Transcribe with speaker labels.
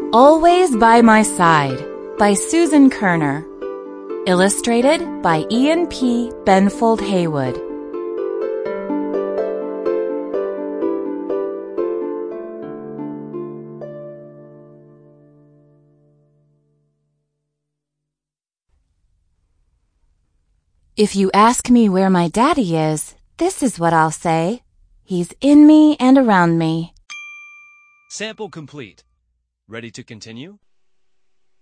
Speaker 1: Always by My Side by Susan Kerner. Illustrated by Ian P. Benfold Haywood. If you ask me where my daddy is, this is what I'll say. He's in me and around me.
Speaker 2: Sample complete. Ready to continue?